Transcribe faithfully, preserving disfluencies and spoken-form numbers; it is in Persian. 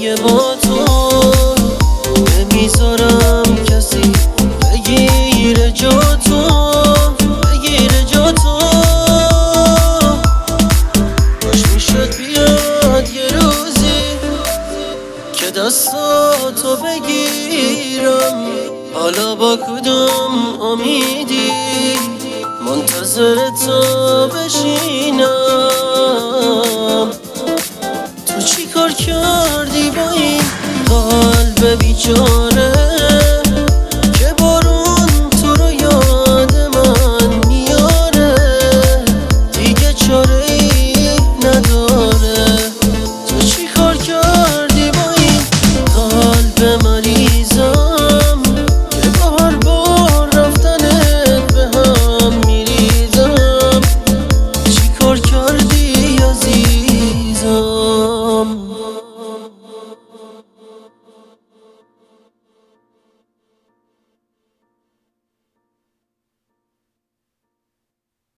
دیگه با تو نمیذارم کسی بگیره جا تو بگیره جا تو. باش میشد بیاد یه روزی که دستاتو بگیرم، حالا با کدوم امیدی منتظر تو بشینم. تو چی کار کردی با این قلب بیچاره؟